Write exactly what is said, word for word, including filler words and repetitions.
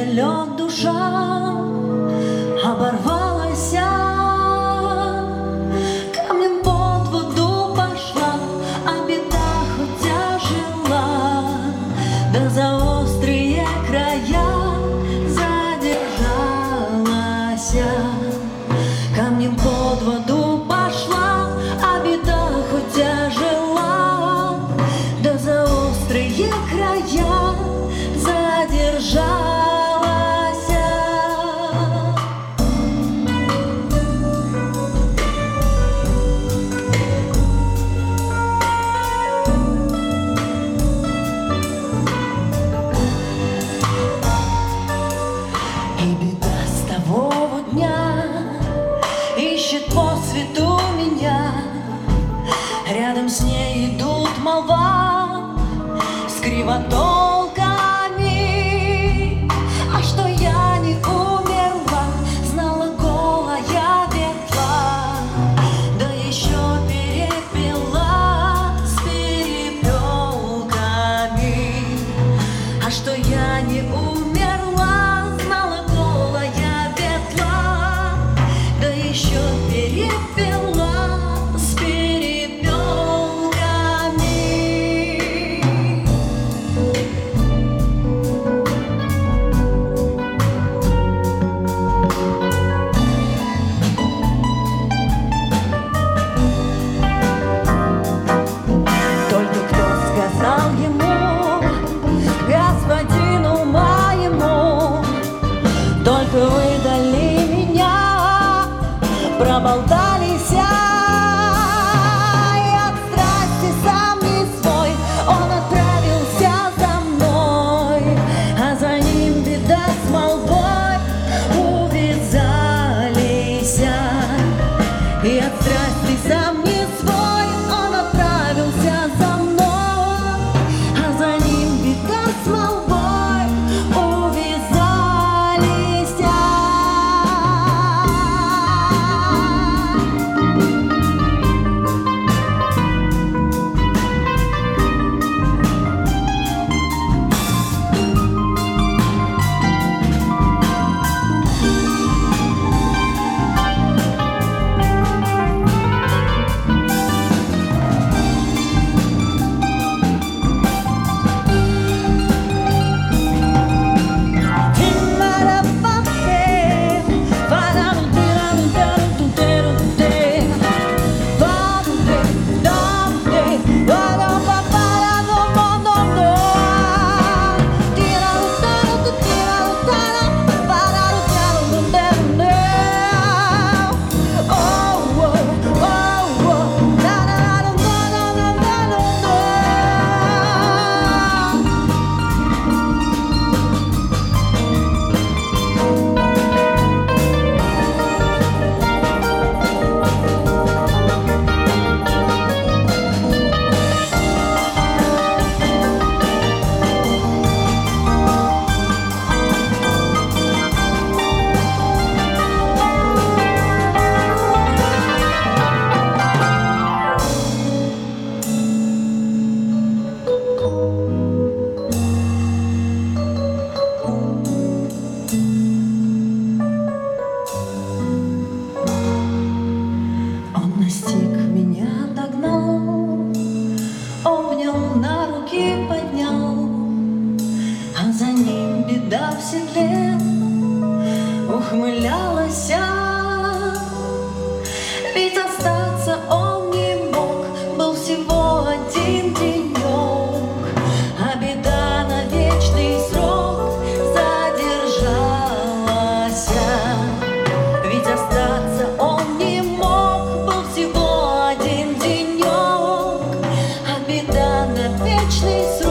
лед душа оборвалась, камнем под воду пошла, а беда хоть ожила, да за острые края задержалась. Камнем под воду пошла, а беда хоть ожила, да за острые края задержалась. И беда с того вот дня ищет по свету меня, рядом с ней идут молва с кривотолками. А что я не умерла, знала голая ветла, да еще перепела с перепелками. А что я не умерла, знала голая ветла, да еще перепела с перепелками. Только кто сказал ему, господину моему, только выдали меня, проболтались, и от страсти сам не свой он отправился за мной, а за ним беда с молвой увязались. И от страсти сам не свой он отправился за мной, а за ним беда с молвой увязались. Настиг меня, догнал, обнял, на руки поднял, а за ним беда в седле ухмылялась. Ведь остаться он не мог, был всего один денек, а беда на вечный срок задержалась. Ведь остаться он не мог, был всего один денек, а беда на вечный срок